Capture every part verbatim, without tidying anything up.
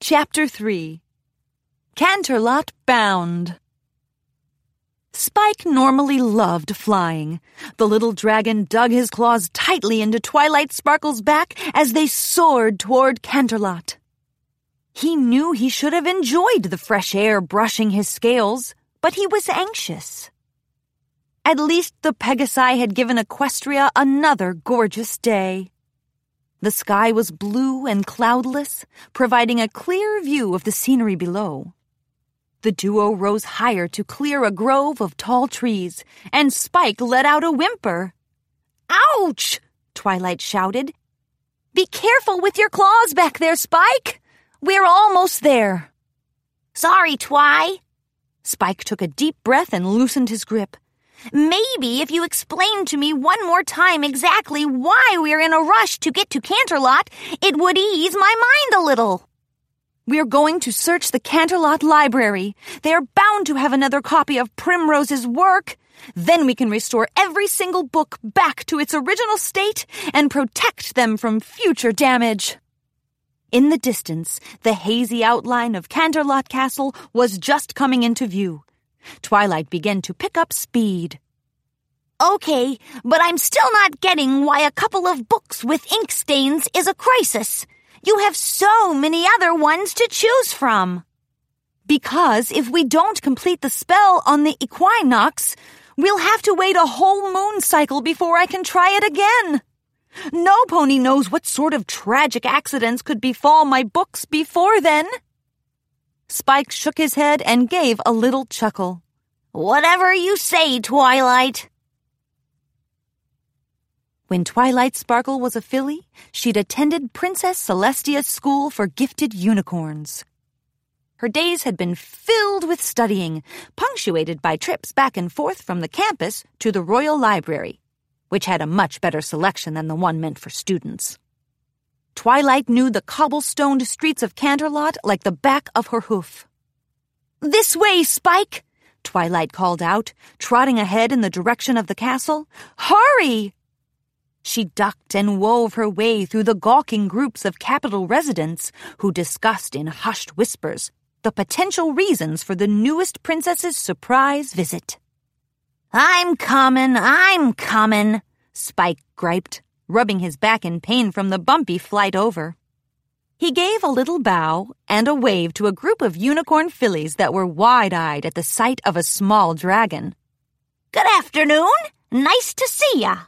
Chapter three. Canterlot Bound. Spike normally loved flying. The little dragon dug his claws tightly into Twilight Sparkle's back as they soared toward Canterlot. He knew he should have enjoyed the fresh air brushing his scales, but he was anxious. At least the Pegasi had given Equestria another gorgeous day. The sky was blue and cloudless, providing a clear view of the scenery below. The duo rose higher to clear a grove of tall trees, and Spike let out a whimper. "Ouch!" Twilight shouted. "Be careful with your claws back there, Spike! We're almost there." "Sorry, Twi." Spike took a deep breath and loosened his grip. "Maybe if you explained to me one more time exactly why we're in a rush to get to Canterlot, it would ease my mind a little." "We're going to search the Canterlot Library. They are bound to have another copy of Primrose's work. Then we can restore every single book back to its original state and protect them from future damage." In the distance, the hazy outline of Canterlot Castle was just coming into view. Twilight began to pick up speed. "Okay, but I'm still not getting why a couple of books with ink stains is a crisis. You have so many other ones to choose from." "Because if we don't complete the spell on the equinox, we'll have to wait a whole moon cycle before I can try it again. No pony knows what sort of tragic accidents could befall my books before then." Spike shook his head and gave a little chuckle. "Whatever you say, Twilight." When Twilight Sparkle was a filly, she'd attended Princess Celestia's school for gifted unicorns. Her days had been filled with studying, punctuated by trips back and forth from the campus to the Royal Library, which had a much better selection than the one meant for students. Twilight knew the cobblestoned streets of Canterlot like the back of her hoof. "This way, Spike!" Twilight called out, trotting ahead in the direction of the castle. "Hurry!" She ducked and wove her way through the gawking groups of capital residents who discussed in hushed whispers the potential reasons for the newest princess's surprise visit. "I'm comin', I'm comin'," Spike griped, rubbing his back in pain from the bumpy flight over. He gave a little bow and a wave to a group of unicorn fillies that were wide-eyed at the sight of a small dragon. "Good afternoon. Nice to see ya."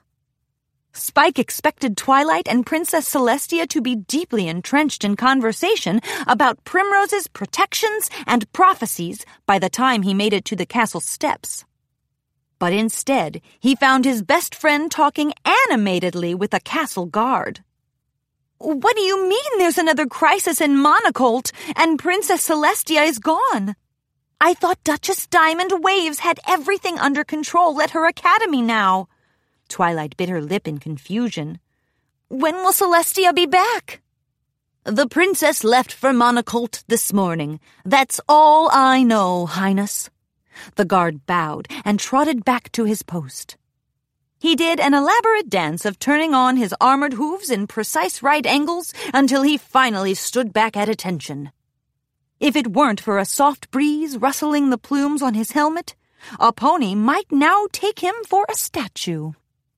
Spike expected Twilight and Princess Celestia to be deeply entrenched in conversation about Primrose's protections and prophecies by the time he made it to the castle steps. But instead, he found his best friend talking animatedly with a castle guard. "What do you mean there's another crisis in Monocolt and Princess Celestia is gone? I thought Duchess Diamond Waves had everything under control at her academy now." Twilight bit her lip in confusion. "When will Celestia be back?" "The princess left for Monocolt this morning. That's all I know, Highness." The guard bowed and trotted back to his post. He did an elaborate dance of turning on his armored hooves in precise right angles until he finally stood back at attention. If it weren't for a soft breeze rustling the plumes on his helmet, a pony might now take him for a statue.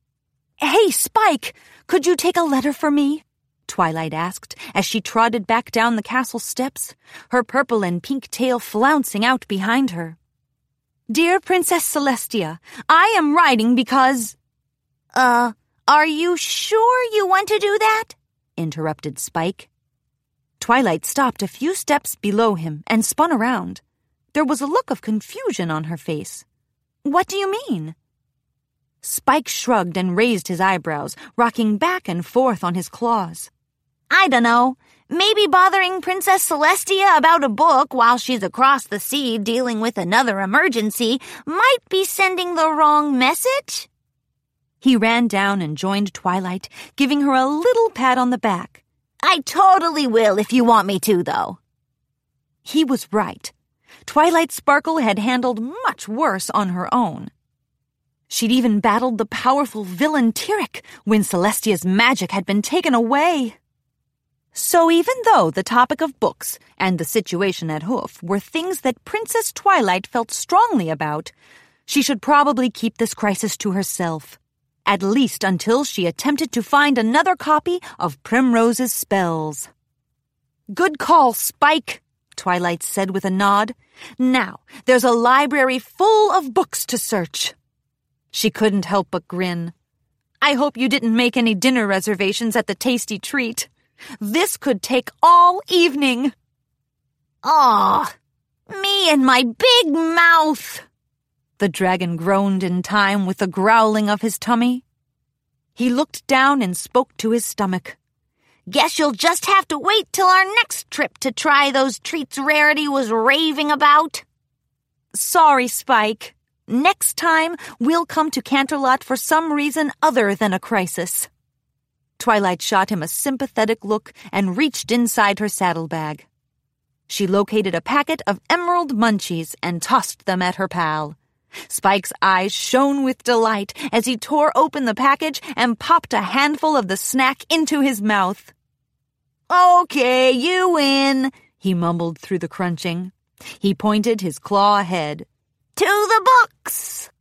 "Hey, Spike, could you take a letter for me?" Twilight asked as she trotted back down the castle steps, her purple and pink tail flouncing out behind her. "Dear Princess Celestia, I am writing because—" Uh, are you sure you want to do that?" interrupted Spike. Twilight stopped a few steps below him and spun around. There was a look of confusion on her face. "What do you mean?" Spike shrugged and raised his eyebrows, rocking back and forth on his claws. "I dunno. Maybe bothering Princess Celestia about a book while she's across the sea dealing with another emergency might be sending the wrong message." He ran down and joined Twilight, giving her a little pat on the back. "I totally will if you want me to, though." He was right. Twilight Sparkle had handled much worse on her own. She'd even battled the powerful villain Tirek when Celestia's magic had been taken away. So even though the topic of books and the situation at Hoof were things that Princess Twilight felt strongly about, she should probably keep this crisis to herself, at least until she attempted to find another copy of Primrose's spells. "Good call, Spike," Twilight said with a nod. "Now, there's a library full of books to search." She couldn't help but grin. "I hope you didn't make any dinner reservations at the Tasty Treat. This could take all evening." Aw, me and my big mouth. The dragon groaned in time with the growling of his tummy. He looked down and spoke to his stomach. Guess you'll just have to wait till our next trip to try those treats Rarity was raving about. Sorry, Spike. Next time, we'll come to Canterlot for some reason other than a crisis. Twilight shot him a sympathetic look and reached inside her saddlebag. She located a packet of emerald munchies and tossed them at her pal. Spike's eyes shone with delight as he tore open the package and popped a handful of the snack into his mouth. "Okay, you win," he mumbled through the crunching. He pointed his claw ahead. "To the books!"